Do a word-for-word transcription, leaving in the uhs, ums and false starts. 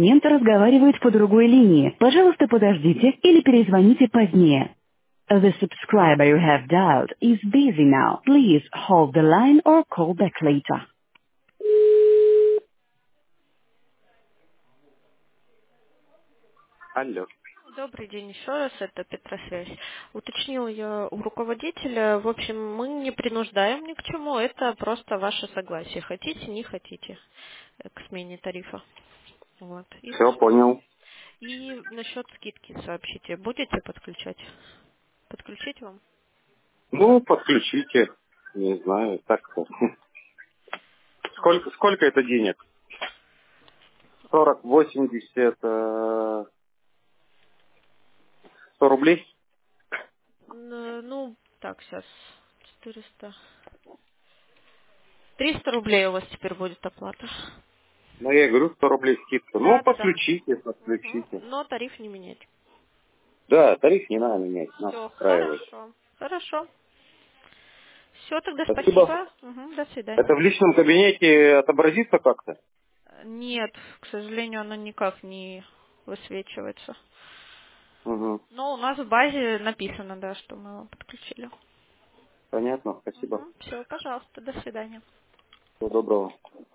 Абонент разговаривает по другой линии. Пожалуйста, подождите или перезвоните позднее. The subscriber you have dialed is busy now. Please hold the line or call back later. Алло. Добрый день еще раз, это Петросвязь. Уточнила я у руководителя, в общем, мы не принуждаем ни к чему, это просто ваше согласие. Хотите, не хотите э, к смене тарифа. Вот. И, Все, насчет, понял. и насчет скидки сообщите. Будете подключать? Подключить вам? Ну, подключите. Не знаю, так. Сколько, сколько это денег? Сорок, восемьдесят, э, сто рублей? Н- Ну, так, сейчас. четыреста. триста рублей у вас теперь будет оплата. Ну, я и говорю, сто рублей скидка. Ну, Да, да, да. подключите, Мгм. подключите. Но тариф не менять. Да, тариф не надо менять, нас Все, устраивает. хорошо. Хорошо. Все, тогда Спасибо. спасибо. Мгм, до Это свидания. в личном кабинете отобразится как-то? Нет, к сожалению, оно никак не высвечивается. Угу. Но у нас в базе написано, да, что мы его подключили. Понятно, спасибо. Все, пожалуйста, до свидания. Всего доброго.